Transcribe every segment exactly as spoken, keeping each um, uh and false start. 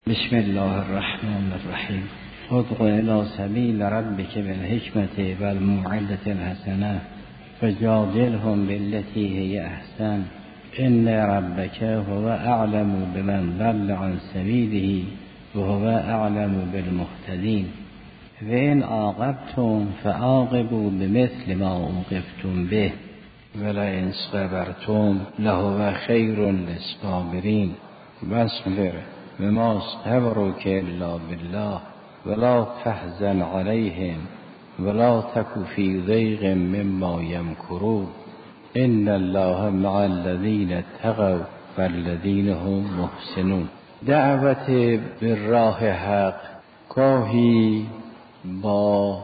بسم الله الرحمن الرحیم. ادع الی سبیل ربک بالحکمة والموعظة الحسنة وجادلهم بالتي هی احسن ان ربک هو اعلم بمن ضل عن سبیله وهو اعلم بالمهتدین وان عاقبتم فعاقبوا بمثل ما عوقبتم به ولئن صبرتم لهو خیر للصابرین. واصبر وما صبرك الا بالله ولا تحزن عليهم ولا تك في ضيق مما يمكرون ان الله مع الذين اتقوا والذين هم محسنون. دعوت به راه حق گاهی با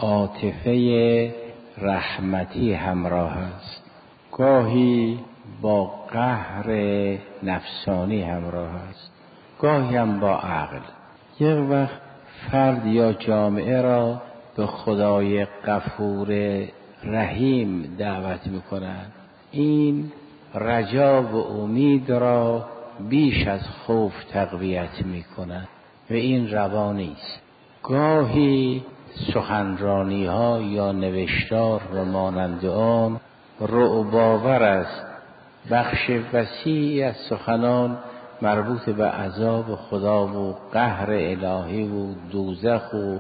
عاطفه رحمتی همراه است، گاهی با قهر نفسانی همراه است، گاهی هم با عقل. یک وقت فرد یا جامعه را به خدای غفور رحیم دعوت میکنند. این رجا و امید را بیش از خوف تقویت میکنند و این روا نیست. گاهی سخنرانی ها یا نوشتار و مانند آن رعب‌آور است. بخش وسیعی از سخنان مربوط به عذاب خدا و قهر الهی و دوزخ و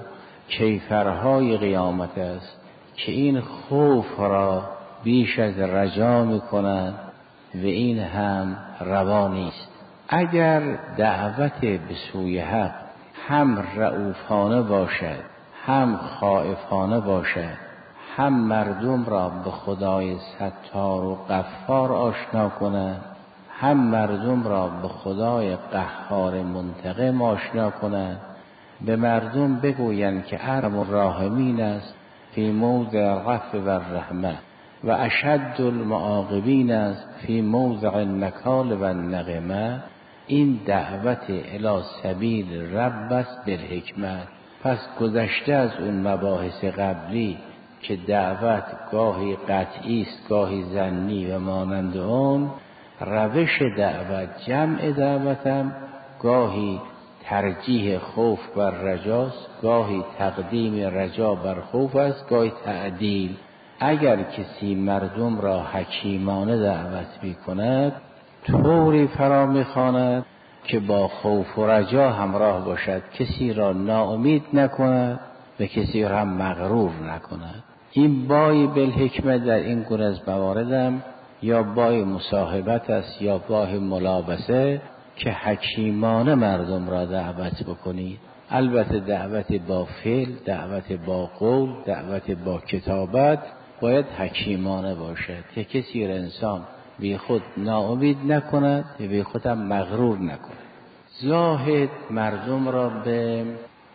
کیفرهای قیامت است که این خوف را بیش از رجا می‌کنند و این هم روا نیست. اگر دعوت به سوی حق هم رؤوفانه باشد هم خائفانه باشد، هم مردم را به خدای ستار و غفار آشنا کند، هم مردم را به خدای قهار منتقم آشنا کنند، به مردم بگویند که ارحم الراحمین است فی موضع العفو و الرحمه و اشد المعاقبین است فی موضع النکال و النقمه. این دعوت الی سبیل رب است بالحکمت. پس گذشته از اون مباحث قبلی که دعوت گاهی قطعی است گاهی ظنی و مانند آن، روش دعوت جمع دعوتم گاهی ترجیح خوف بر رجاست، گاهی تقدیم رجا بر خوف است، گاهی تعدیل. اگر کسی مردم را حکیمانه دعوت می کند طوری فرا می خواند که با خوف و رجا همراه باشد، کسی را ناامید نکند و کسی را هم مغرور نکند. این بای بالحکمت در این گونه از مواردم یا بای مصاحبت است یا بای ملابسه که حکیمانه مردم را دعوت بکنید. البته دعوت با فعل، دعوت با قول، دعوت با کتابت باید حکیمانه باشد که کسی را انسان بی خود ناامید نکند و بی خود هم مغرور نکند. زاهد مردم را به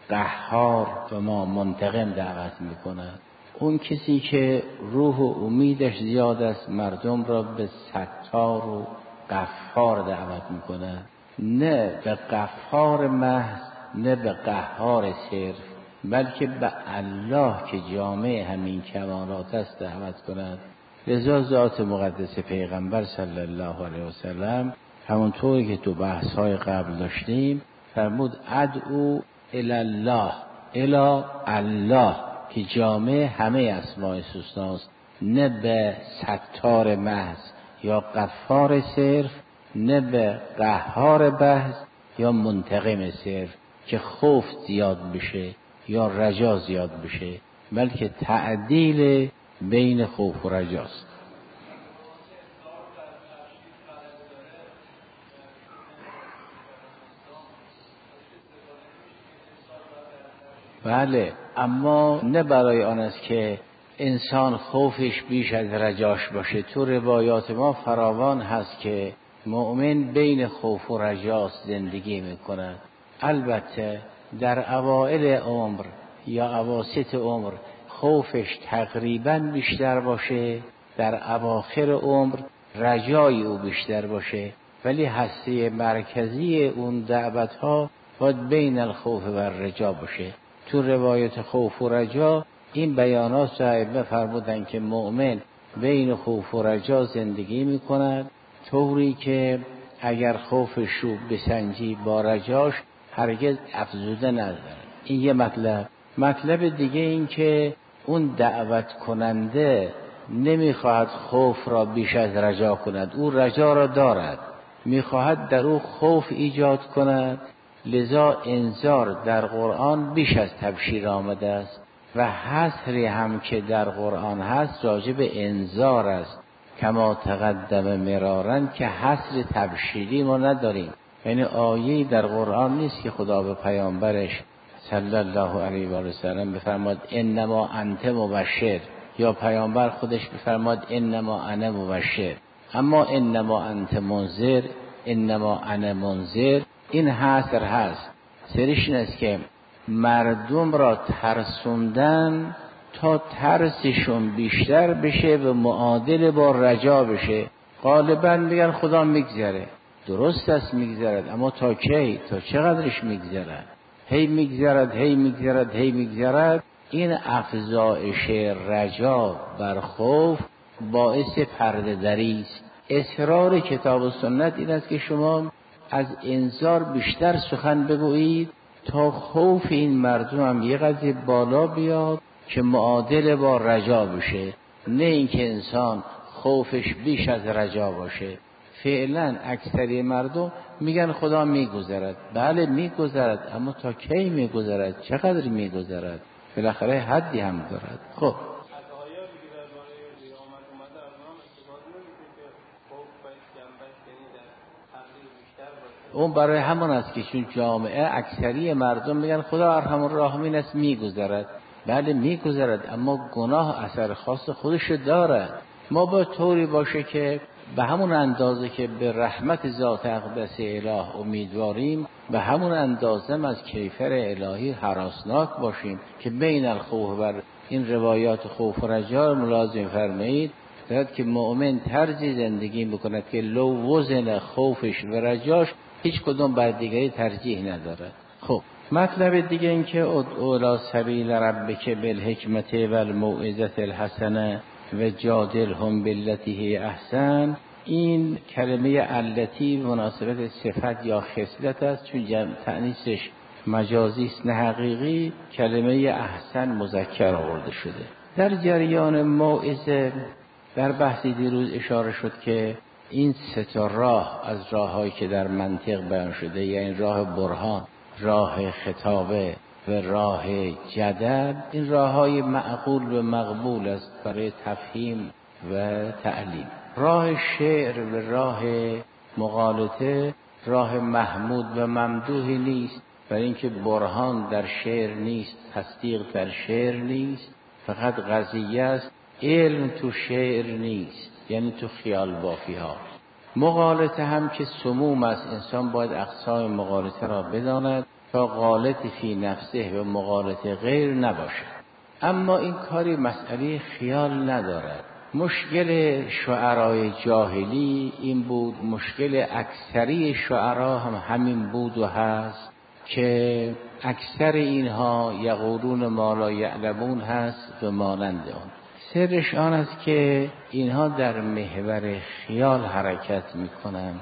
قهار و ما منتقم دعوت میکند. اون کسی که روح و امیدش زیاد است مردم را به ستار و غفار دعوت میکنه، نه به غفار محض نه به قهار صرف، بلکه به الله که جامع همین کمالات است دعوت کند. لذا ذات مقدس پیغمبر صلی الله علیه وسلم همونطوری که تو بحث‌های قبل داشتیم فرمود ادعو الی الله، الی الله که جامع همه اسماء حسناست، نه به ستار محض یا غفار صرف، نه به قهار بحث یا منتقم صرف که خوف زیاد بشه یا رجا زیاد بشه، بلکه تعدیل بین خوف و رجاست. بله، اما نه برای آن است که انسان خوفش بیش از رجاش باشه. تو روایات ما فراوان هست که مؤمن بین خوف و رجاست زندگی میکند. البته در اوائل عمر یا اواسط عمر خوفش تقریبا بیشتر باشه، در اواخر عمر رجای او بیشتر باشه، ولی هسته مرکزی اون دعوت ها باید بین الخوف و رجا باشه. تو روایت خوف و رجا این بیانات صاحب فرمودن که مؤمن بین خوف و رجا زندگی می کند، طوری که اگر خوفش رو بسنجی با رجاش هرگز افزوده ندارد. این یه مطلب. مطلب دیگه این که اون دعوت کننده نمیخواهد خوف را بیش از رجا کند، او رجا را دارد، میخواهد در او خوف ایجاد کند. لذا انذار در قرآن بیش از تبشیر آمده است و حصری هم که در قرآن هست راجع به انذار است، کما تقدم مرارن که حصر تبشیری ما نداریم. یعنی آیه‌ای در قرآن نیست که خدا به پیامبرش صلی الله علیه و آله و سلم بفرماد انما انت مبشر، یا پیامبر خودش بفرماد انما انا مبشر. اما انما انت منذر، انما انا منذر، این حصر هست. سرش این است که مردم را ترسوندن تا ترسشون بیشتر بشه و معادل با رجا بشه. غالبا میگن خدا میگذره، درست است میگذرد، اما تا کی؟ تا چقدرش میگذرد؟ هی میگذرد هی میگذرد هی میگذرد. این افزایش رجا بر خوف باعث پرده دری است. اصرار کتاب و سنت این است که شما از انذار بیشتر سخن بگویید تا خوف این مردم هم یه قدر بالا بیاد که معادل با رجا بشه، نه اینکه انسان خوفش بیش از رجا باشه. فعلا اکثری مردم میگن خدا میگذرد. بله میگذرد، اما تا کی میگذرد؟ چقدر میگذرد؟ بالاخره حدی هم دارد. خب اون برای همون است که چون جامعه اکثری مردم میگن خدا ارحم الراحمین است میگذرد. بله میگذرد، اما گناه اثر خاص خودش دارد. ما با طوری باشه که به همون اندازه که به رحمت ذات اقدس اله امیدواریم، به همون اندازه از کیفر الهی هراسناک باشیم که بین الخوف و این روایات خوف و رجا ملازم فرمایید دارد که مؤمن طرزی زندگی بکند که لو وزن خوفش و رجاش هیچ کدوم بر دیگری ترجیح ندارد. خب مطلب دیگه این که ادعو الی سبیل ربک بالحکمت و الموعظة الحسنه و جادلهم بالتی هی احسن. این کلمه التی مناسبت صفت یا خصلت است، چون جمع تأنیثش مجازی است نه حقیقی. کلمه احسن مذکر آورده شده. در جریان موعظه در بحثی دیروز اشاره شد که این سه تا راه از راههایی که در منطق بیان شده، یعنی راه برهان، راه خطابه و راه جدل، این راههای معقول و مقبول است برای تفهیم و تعلیم. راه شعر و راه مغالطه راه محمود و ممدوحی نیست، برای اینکه برهان در شعر نیست، تصدیق در شعر نیست، فقط قضیه است. علم تو شعر نیست، یعنی تو خیال بافی ها. مغالطه هم که سموم است، انسان باید اقسام مغالطه را بداند تا غالط فی نفسه و مغالطه غیر نباشه. اما این کاری مسئله خیال ندارد. مشکل شعرای جاهلی این بود، مشکل اکثری شعرا هم همین بود و هست که اکثر اینها یقولون ما لا یعلمون هست و مانند آن. سرش آن است که اینها در محور خیال حرکت میکنند.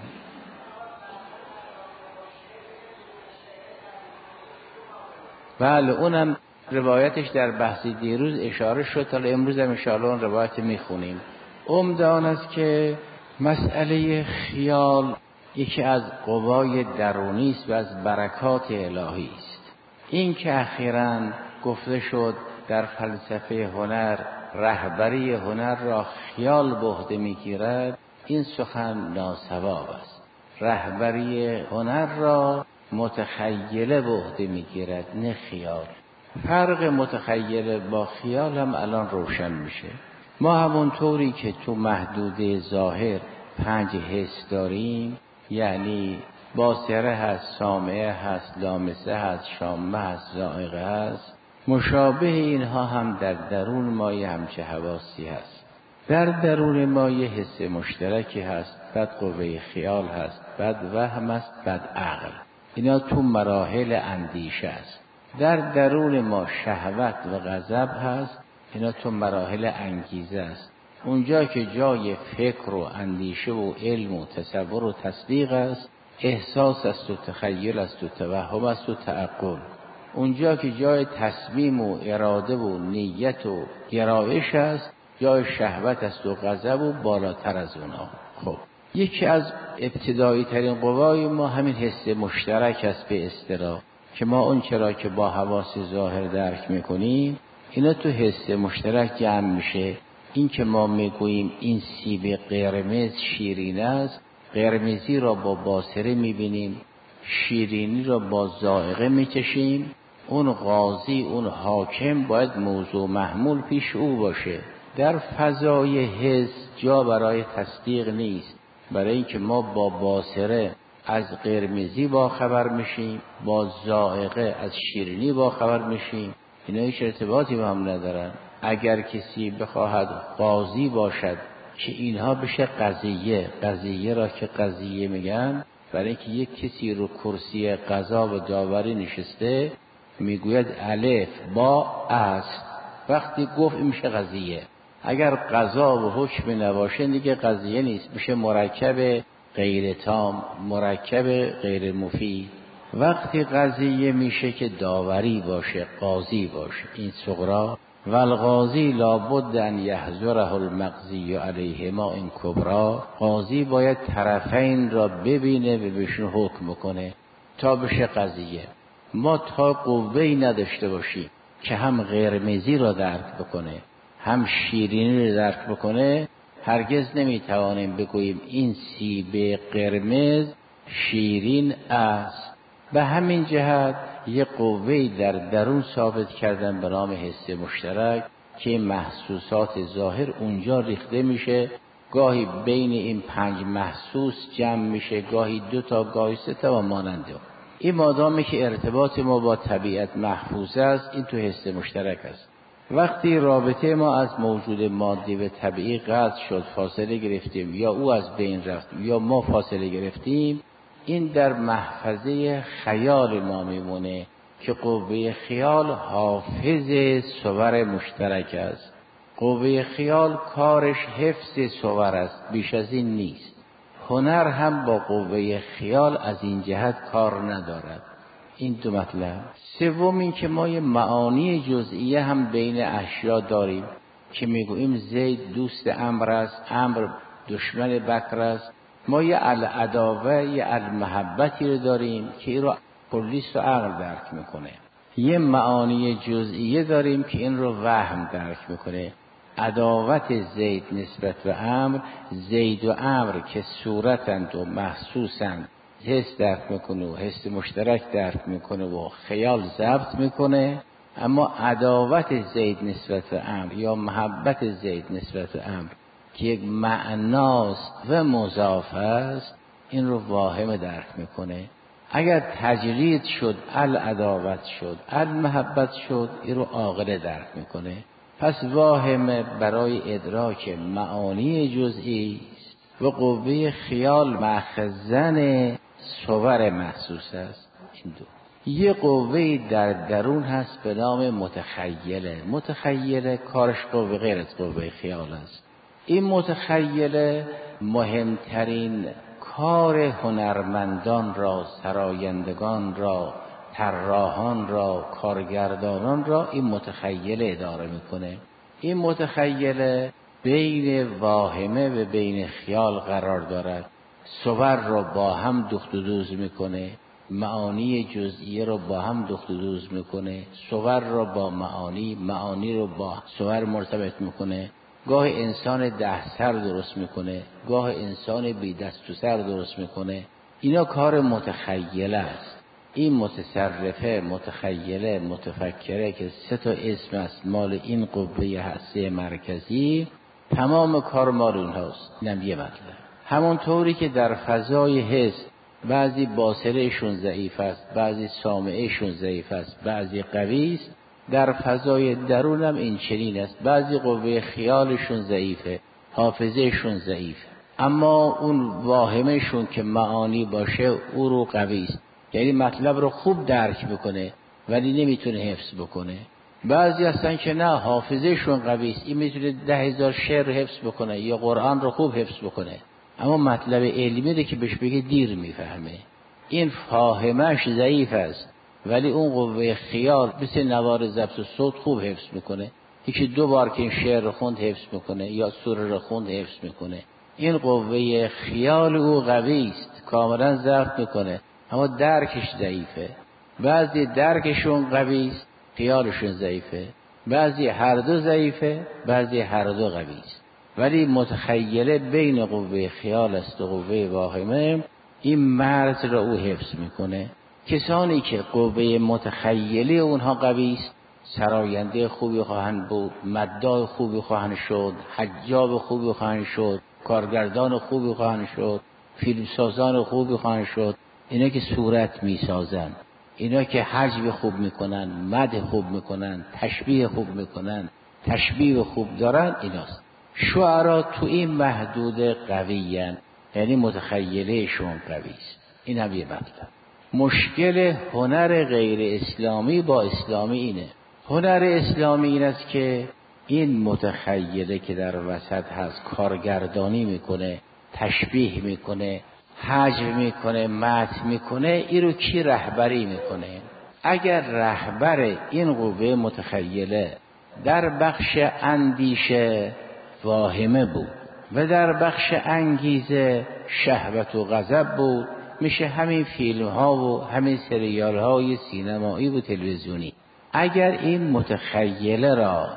بله اونم روایتش در بحث دیروز اشاره شد، تا امروز هم انشاءالله اون روایت میخونیم. عمده آن است که مسئله خیال یکی از قوای درونی است و از برکات الهی است. این که اخیراً گفته شد در فلسفه هنر رهبری هنر را خیال به عهده میگیرد، این سخن ناصواب است. رهبری هنر را متخیله به عهده میگیرد، نه خیال. فرق متخیله با خیال هم الان روشن میشه. ما همونطوری که تو محدوده ظاهر پنج حس داریم، یعنی باصره هست، سامعه هست، لامسه هست، شامه هست، ذائقه هست، مشابه اینها هم در درون ما یه همچه حواسی هست. در درون ما یه حس مشترکی هست، بعد قوه خیال هست، بعد وهم است، بعد عقل. اینا تو مراحل اندیشه است. در درون ما شهوت و غضب هست، اینا تو مراحل انگیزه است. اونجا که جای فکر و اندیشه و علم و تصور و تصدیق است، احساس است و تخیل است و توهم است و تعقل. اونجا که جای تصمیم و اراده و نیت و گرایش است، جای شهوت است و غضب و بالاتر از اونا. خب یکی از ابتدایی ترین قوای ما همین حس مشترک است به اصطلاح، که ما اون چرا که با حواس ظاهر درک میکنیم اینا تو حس مشترک جمع میشه. این که ما میگوییم این سیب قرمز شیرین است، قرمزی را با باصره میبینیم، شیرینی را با ذائقه میچشیم. اون قاضی، اون حاکم باید موضوع محمول پیش او باشه. در فضای حس جا برای تصدیق نیست، برای اینکه ما با باصره از قرمزی با خبر میشیم، با ذائقه از شیرینی با خبر میشیم. اینا هیچ ارتباطی با هم ندارن. اگر کسی بخواهد قاضی باشد که اینها بشه قضیه، قضیه را که قضیه میگن، برای اینکه یک کسی رو کرسی قضا و داوری نشسته میگوید الف با است، وقتی گفت این میشه قضیه. اگر قضا و حکم نباشه دیگه قضیه نیست، میشه مرکب غیر تام، مرکب غیر مفید. وقتی قضیه میشه که داوری باشه، قاضی باشه. این صغرا و القاضی لابد ان یحضره المقضی علیهما این کبرا. قاضی باید طرفین را ببینه و بهشون حکم کنه تا بشه قضیه. ما تا قوه‌ای نداشته باشیم که هم قرمزی را درک بکنه هم شیرینی را درک بکنه، هرگز نمیتوانیم بگوییم این سیب قرمز شیرین است. به همین جهت یک قوه‌ای در درون ثابت کردن به نام حس مشترک که محسوسات ظاهر اونجا ریخته میشه. گاهی بین این پنج محسوس جمع میشه، گاهی دو تا، گاهی سه تا و ماننده. این مادامی که ارتباط ما با طبیعت محفوظ است، این تو حس مشترک است. وقتی رابطه ما از موجود مادی و طبیعی قطع شد، فاصله گرفتیم، یا او از بین رفت یا ما فاصله گرفتیم، این در محفظه خیال ما میمونه که قوه خیال حافظ صور مشترک است. قوه خیال کارش حفظ صور است، بیش از این نیست. هنر هم با قوه خیال از این جهت کار ندارد. این دو مطلب. سوم این که ما یه معانی جزئیه هم بین اشیا داریم که میگوییم زید دوست عمرو است، عمرو دشمن بکر است. ما یه العداوه، یه المحبتی رو داریم که این رو کلیست و عقل درک میکنه. یه معانی جزئیه داریم که این رو وهم درک میکنه. عداوت زید نسبت به عمرو، زید و عمرو که صورتند و محسوسند، حس درک میکنه و حس مشترک درک میکنه و خیال ضبط میکنه. اما عداوت زید نسبت به عمرو یا محبت زید نسبت به عمرو که یک معناست و مضاف است، این رو واهم درک میکنه. اگر تجرید شد، العداوت شد، المحبت شد، این رو عاقل درک میکنه. پس واهم برای ادراک معانی جزئی و قوه خیال مخزن صور محسوس است. این دو. یه قوه در درون هست به نام متخیله. متخیله کارش قوه غیر از قوه خیال است. این متخیله مهمترین کار هنرمندان را، سرایندگان را، طراحان را، کارگردانان را این متخیله اداره میکنه. این متخیله بین واهمه و بین خیال قرار دارد. صور را با هم دخت و دوز میکنه، معانی جزئیه را با هم دخت و دوز میکنه، صور را با معانی، معانی را با صور مرتبط میکنه. گاه انسان ده سر درست میکنه، گاه انسان بی دست و سر درست میکنه. اینا کار متخیله است. این متصرفه، متخیله، متفکره که سه تا اسم است مال این قوه حسه مرکزی، تمام کار مال اونهاست. اینم یه مطلب. همونطوری که در فضای حس بعضی باصرهشون ضعیف است، بعضی سامعهشون ضعیف است، بعضی قوی است، در فضای درون هم این چنین است. بعضی قوه خیالشون ضعیفه، حافظهشون ضعیفه، اما اون واهمهشون که معانی باشه او رو قوی است، یعنی مطلب رو خوب درک بکنه ولی نمیتونه حفظ بکنه. بعضی هستن که نه، حافظهشون قوی است، این میتونه ده هزار شعر حفظ بکنه یا قرآن رو خوب حفظ بکنه اما مطلب علمی رو که بهش بگه دیر میفهمه. این فاهمش ضعیف است، ولی اون قوه خیال مثل نوار ضبط صوت خوب حفظ میکنه. یکی دو بار که این شعر رو خوند حفظ میکنه یا سوره رو خوند حفظ میکنه. این قوه خیال او قوی است، کاملا ضبط میکنه، اما درکش ضعیفه. بعضی درکشون قوی است، خیالشون ضعیفه. بعضی هر دو ضعیفه، بعضی هر دو قوی است. ولی متخیله بین قوه خیال است و قوه واهمه. این مرز را او حفظ میکنه. کسانی که قوه متخیله اونها قوی است، سراینده خوبی خواهند بود، مداح خوبی خواهند شد، حجاب خوبی خواهند شد، کارگردان خوبی خواهند شد، فیلمسازان خوبی خواهند شد. اینا که صورت میسازن، اینا که حجب خوب میکنن، مدح خوب میکنن، تشبیه خوب میکنن، تشبیه خوب دارن، ایناست. شعرا تو این محدود قویین، یعنی متخیلهشون قوی است. این هم یه مطلب. مشکل هنر غیر اسلامی با اسلامی اینه. هنر اسلامی این است که این متخیله که در وسط هست کارگردانی میکنه، تشبیه میکنه، حجب میکنه، مدح میکنه، این رو کی رهبری میکنه؟ اگر رهبر این قوه متخیله در بخش اندیشه واهمه بود و در بخش انگیزه شهوت و غضب بود، میشه همین فیلم ها و همین سریال های سینمایی و تلویزیونی. اگر این متخیله را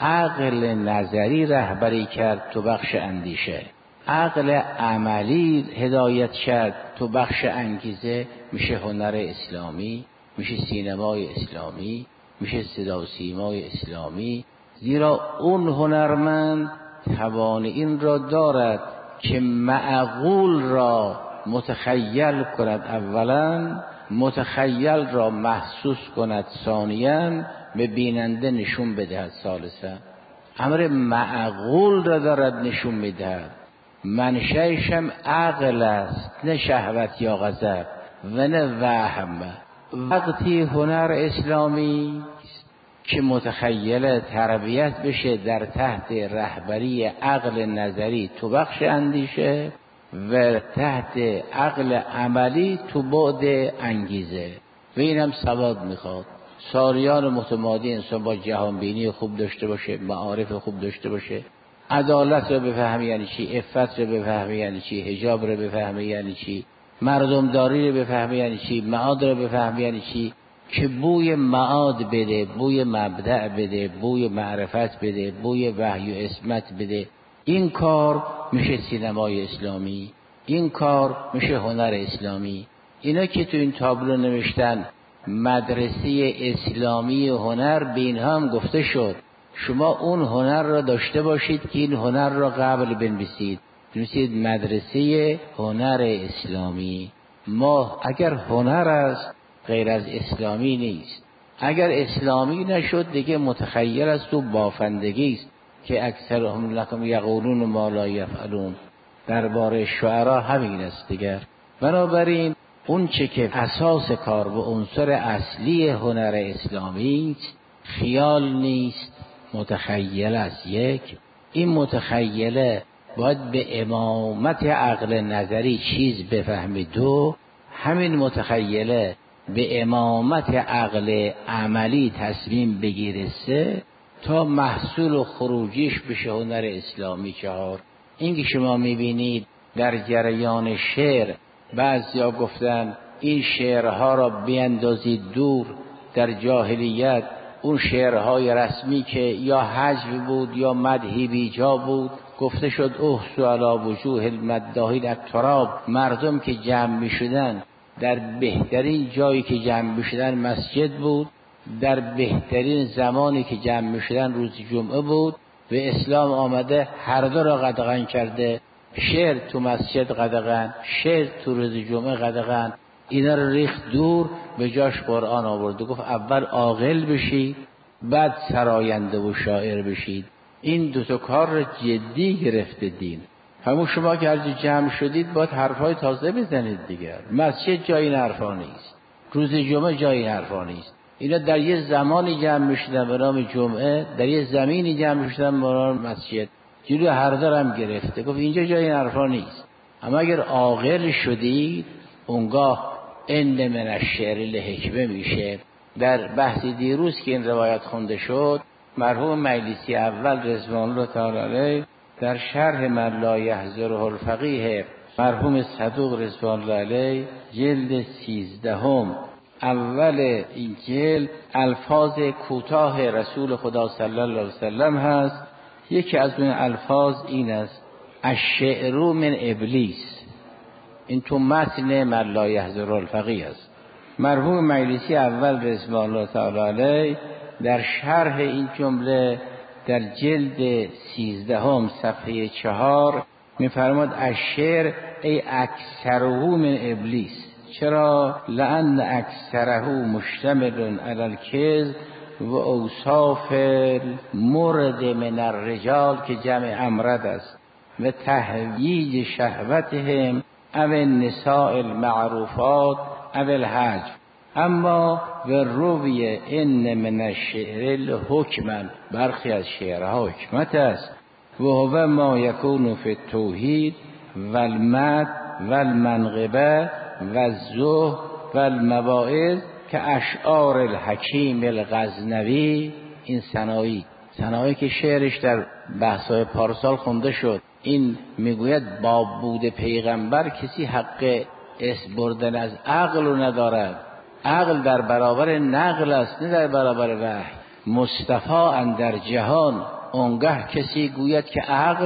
عقل نظری رهبری کرد تو بخش اندیشه، عقل عملی هدایت کرد تو بخش انگیزه، میشه هنر اسلامی، میشه سینمای اسلامی، میشه صدا و سیمای اسلامی. زیرا اون هنرمند توان این را دارد که معقول را متخیل کند، اولا متخیل را محسوس کند، ثانیاً به بیننده نشون بدهد، ثالثاً امر معقول را دارد نشون میدهد. منشأش هم عقل است، نه شهوت یا غضب و نه وهم. وقتی هنر اسلامی که متخیل تربیت بشه در تحت رهبری عقل نظری تو بخش اندیشه و تحت عقل عملی تو بعد انگیزه، و این هم سواد میخواد. سالیان متمادی انسان با جهانبینی خوب داشته باشه، معارف خوب داشته باشه، عدالت رو بفهمی یعنی چی، عفت رو بفهمی یعنی چی، حجاب رو بفهمی یعنی چی، مردمداری رو بفهمی یعنی چی، معاد رو بفهمی یعنی چی، که بوی معاد بده، بوی مبدأ بده، بوی معرفت بده، بوی وحی و عصمت بده. این کار میشه سینمای اسلامی، این کار میشه هنر اسلامی. اینا که تو این تابلو نوشتن مدرسه اسلامی هنر، به اینها هم گفته شد شما اون هنر را داشته باشید که این هنر را قبل بنویسید، بنویسید مدرسه هنر اسلامی. ما اگر هنر است غیر از اسلامی نیست. اگر اسلامی نشد دیگه متخیل است و بافندگی است که اکثرهم لکم یقولون ما لا یفعلون. درباره شعرا همین است دیگر. بنابراین اون چه که اساس کار و عنصر اصلی هنر اسلامی است خیال نیست، متخیل است. یک، این متخیله باید به امامت عقل نظری چیز بفهمه. دو، همین متخیله به امامت عقل عملی تصمیم بگیره. سه، تا محصول و خروجیش بشه هنر اسلامی. چهار، این که شما میبینید در جریان شعر بعضیا گفتن این شعرها را بیندازید دور. در جاهلیت اون شعرهای رسمی که یا حجو بود یا مدحی بیجا بود، گفته شد احسو علی وجوه المداحین التراب. مردم که جمع می شدن در بهترین جایی که جمع می شدن مسجد بود، در بهترین زمانی که جمع می شدن روز جمعه بود. و اسلام آمده هر دو را قدغن کرده، شعر تو مسجد قدغن، شعر تو روز جمعه قدغن. اینا رو ریخت دور، به جاش قرآن آورده. گفت اول عاقل بشید بعد سراینده و شاعر بشید. این دو تا کار رو جدی گرفته دین. همون شما که هرچی جمع شدید باید حرفای تازه بزنید دیگر. مسجد جای این حرفا نیست، روز جمعه جای این حرفا نیست. اینا در یه زمانی جمع میشدن به نام جمعه، در یه زمینی جمع میشدن به نام مسجد. جلوی هر درم گرفته. گفت اینجا جای این حرفا نیست. اما اگر عاقل شدید اونگاه ان من الشعر لحکمه میشه. در بحث دیروز که این روایت خونده شد، مرحوم مجلسی اول رضوان الله تعالی علیه در شرح من لا یحضره الفقیه مرحوم صدوق رضوان الله علیه جلد سیزدهم اول این جلد الفاظ کوتاه رسول خدا صلی الله علیه وسلم هست. یکی از اون الفاظ این است: الشعر من ابلیس. این تو متن من لا یحضره الفقیه است. مرحوم مجلسی اول رضوان الله تعالی علیه در شرح این جمله در جلد سیزدهم صفحه چهار می‌فرماد الشعر ای اکثره من ابلیس. چرا؟ لأن اکثره مشتمل علی الکذب و اوصاف مرد من الرجال که جمع امرد است و تهییج شهوتهم او النساء المعروفات او الحج. اما و روی ان من الشعر الحکم، برخی از شعرها حکمت است. و هو ما یکون فی التوحید و المد و المنقبه و الزهد و المواعظ که اشعار الحکیم الغزنوی. این ثنایی ثنایی که شعرش در بحث‌های پارسال خونده شد. این میگوید با بود پیغمبر کسی حق اسم بردن از عقل رو ندارد. عقل در برابر نقل است، نه در برابر وحی. مصطفی اندر جهان اونگه کسی گوید که عقل،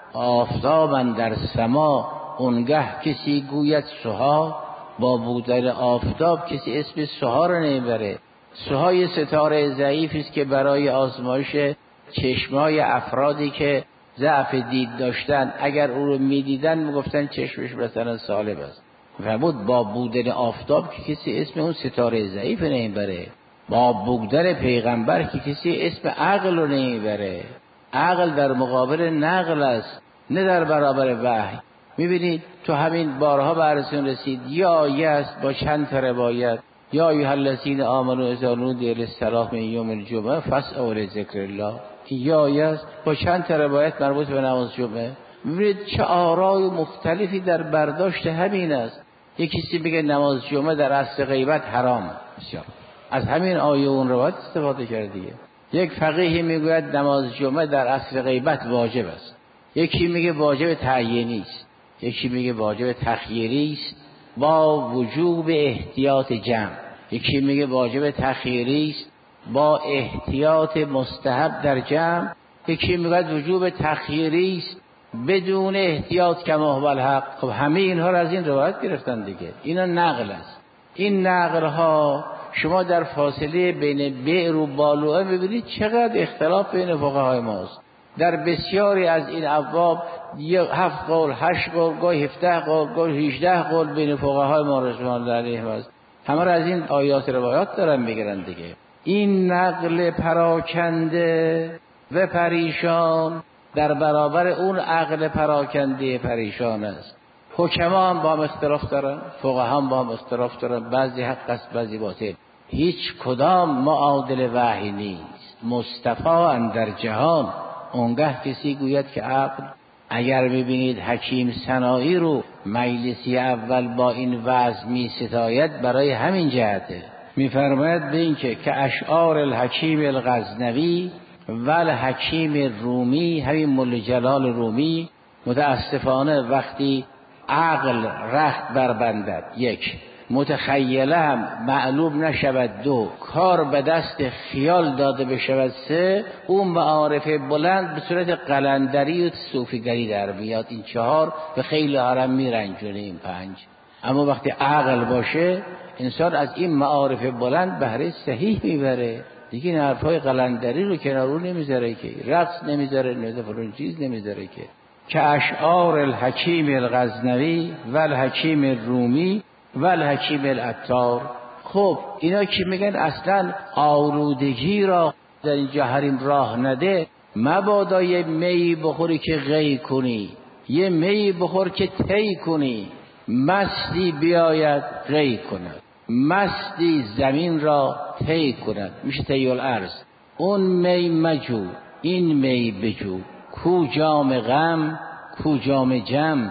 آفتاب اندر سما اونگه کسی گوید سها. با بودن آفتاب کسی اسم سها رو نمیبره. سها یه ستاره ضعیفی است که برای آزمایش چشمای افرادی که ضعف دید داشتن اگر او رو میدیدن میگفتن چشمش مثلا سالب است. فرمود با بودن آفتاب که کسی اسم اون ستاره ضعیف نمیبره. با بودن پیغمبر که کسی اسم عقل رو نمیبره. عقل در مقابل نقل است، نه در برابر وحی. میبینید تو همین بارها برسون رسید یا آیه است با چند تا روایت: یا ایها الذین آمنوا اذا نودی للصلاة من یوم الجمعه فاسعوا الی ذکر الله. یا آیه است با چند تا روایت مربوط به نماز جمعه. میبینید چه آرای مختلفی در برداشت همین است. یکی کسی میگه نماز جمعه در عصر غیبت حرام، بسیار از همین آیه اون روایت استفاده کرد دیگه. یک فقیه میگوید نماز جمعه در عصر غیبت واجب است. یکی میگه واجب تعیینی است، یکی میگه واجب تخییری است با وجوب احتیاط جمع، یکی میگه واجب تخییری است با احتیاط مستحب در جمع، یکی میگه وجوب تخییری است بدون احتیاط کما هو الحق. خب همه اینها را از این روایت گرفتن دیگه. اینا نقل است. این نقل ها شما در فاصله بین بئر و بالوعه ببینید چقدر اختلاف بین فقهای ماست. در بسیاری از این ابواب هفت قول، هشت قول، گاهی هفده قول، گاهی هجده قول بین فقهای ما رضوان الله علیهم است. همه را از این آیات روایات دارن میگیرن دیگه. این نقل پراکنده و پریشان در برابر اون عقل پراکنده پریشان است. حکما هم با هم اختلاف دارن، فقها هم با هم اختلاف دارن، بعضی حق است بعضی باطل. هیچ کدام معادل وحی نیست. مصطفی اندر جهان اونگه کسی گوید که عقل. اگر ببینید حکیم سنایی رو مجلسی اول با این وضع می ستاید برای همین جهته. میفرماید به این که که اشعار الحکیم الغزنوی و الحکیم رومی، همین مولا جلال رومی متاسفانه وقتی عقل رخت بربندد، یک متخیله هم معلوم نشود، دو کار به دست خیال داده بشود، سه اون معارف بلند به صورت قلندری و صوفیگری در بیاد. این چهار به خیلی حرم میرنجونه. این پنج. اما وقتی عقل باشه انسان از این معارف بلند بهره صحیح میبره دیگه. این حرفای قلندری رو کنار رو نمیذاره که، رقص نمیذاره، نه فلان چیز نمیذاره که. که اشعار الحکیم الغزنوی و الحکیم الرومی و الحکیم العطار. خب اینا که میگن اصلا آلودگی را در اینجا حریم راه نده، مبادا یه می بخوری که غی کنی، یه می بخور که تی کنی. مستی بیاید غی کند، مستی زمین را تی کند، میشه تی الارض. اون می مجو، این می بجو. کو جام غم کو جام جم،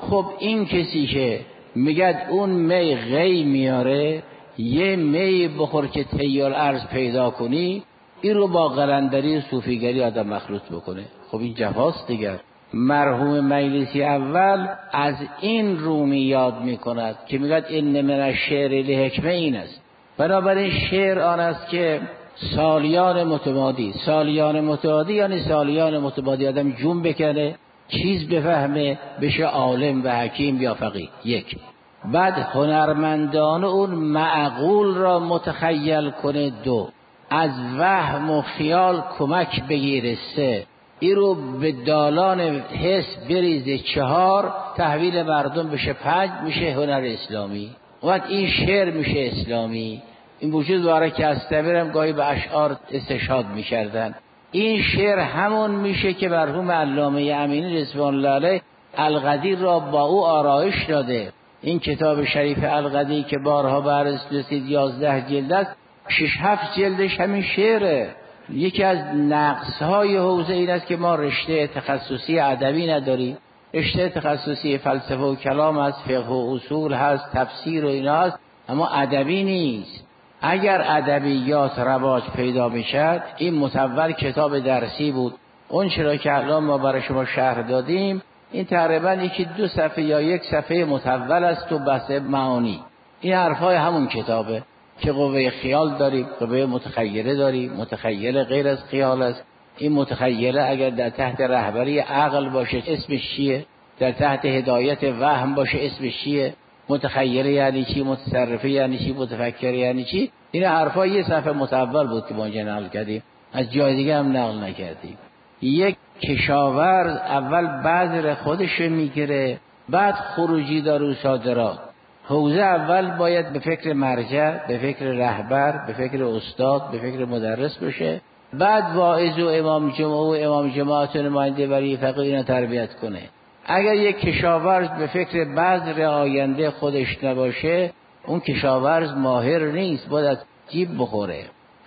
خب این کسی که میگد اون می غی میاره، یه می بخور که تیال ارز پیدا کنی، این رو با قلندری و صوفیگری آدم مخلوط بکنه. خب این جفاست دیگر. مرحوم مجلسی اول از این رومی یاد میکند که میگد این من الشعر لحکمه این است. بنابراین شعر آن است که سالیان متمادی، سالیان متمادی یعنی سالیان متمادی آدم جون بکنه، چیز بفهمه، بشه عالم و حکیم یا فقیه. یک. بعد هنرمندان اون معقول را متخیل کنه. دو. از وهم و خیال کمک بگیره. سه. این رو به دالان حس بریزه. چهار. تحویل مردم بشه. پنج. میشه هنر اسلامی. وقت این شعر میشه اسلامی. این وجود داره که از تبیرم گاهی به اشعار استشهاد میکردن. این شعر همون میشه که مرحوم علامه امینی رضوان الله علیه القدیر را با او آرایش داده. این کتاب شریف القدیر که بارها بررسی رسید یازده جلد است، شش هفت جلدش همین شعره. یکی از نقص‌های حوزه این است که ما رشته تخصصی ادبی نداریم. رشته تخصصی فلسفه و کلام هست، فقه و اصول هست، تفسیر و اینا هست، اما ادبی نیست. اگر ادبیات رواج پیدا میشد، این متول کتاب درسی بود. اون چرا که الان ما برای شما شرح دادیم، این تقریبا یکی دو صفحه یا یک صفحه متول است تو بحث معانی. این حرفای همون کتابه که قوه خیال داریم، قوه متخیله داریم. متخیله غیر از خیال است. این متخیله اگر در تحت رهبری عقل باشه اسمش چیه؟ در تحت هدایت وهم باشه اسمش چیه؟ متخیله یعنی چی؟ متصرفه یعنی چی؟ متفکر یعنی چی؟ این حرفا یه صفحه متول بود که ما اینجا نقل کردیم، از جای دیگه هم نقل نکردیم. یک کشاورز اول بذر خودش میگیره، بعد خروجی داره و صادرات. حوزه اول باید به فکر مرجع، به فکر رهبر، به فکر استاد، به فکر مدرس بشه. بعد واعظ و امام جمعه و امام جماعت و نماینده ولی فقیه اینا تربیت کنه. اگر یک کشاورز به فکر بذر آینده خودش نباشه، اون کشاورز ماهر نیست، باید از جیب بخوره.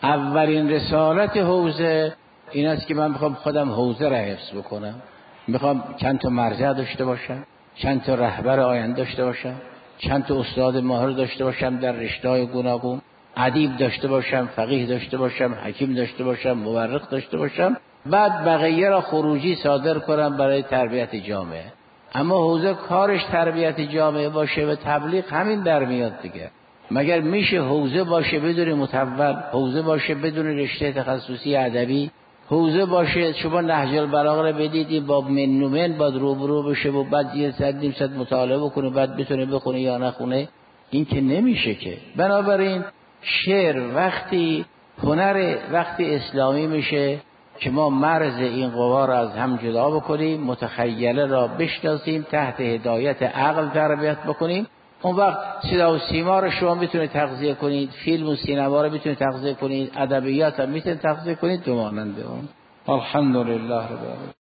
اولین رسالت حوزه این است که من میخوام خودم حوزه را حفظ بکنم. میخوام چند تا مرجع داشته باشم، چند تا رهبر آینده داشته باشم، چند تا استاد ماهر داشته باشم در رشته‌های گوناگون، ادیب داشته باشم، فقیه داشته باشم، حکیم داشته باشم، مورخ داشته باشم. بعد بقیه را خروجی صادر کنم برای تربیت جامعه. اما حوزه کارش تربیت جامعه باشه و تبلیغ همین در میاد دیگه. مگر میشه حوزه باشه بدون متول، حوزه باشه بدون رشته تخصصی ادبی، حوزه باشه شما نهج البلاغه رو بدید با من و من باید روبرو بشه و بعد یه صد نیم صد مطالعه بکنه بعد بتونه بخونه یا نخونه؟ این که نمیشه که. بنابراین شعر وقتی هنر وقتی اسلامی میشه که ما مرز این قوا را از هم جدا بکنیم، متخیله را بشناسیم، تحت هدایت عقل تربیت بکنیم. اون وقت صدا و سیما رو شما میتونید تغذیه کنید، فیلم و سینما رو میتونید تغذیه کنید، ادبیات هم میتونید تغذیه کنید، تو مانند اون. الحمدلله رب العالمین.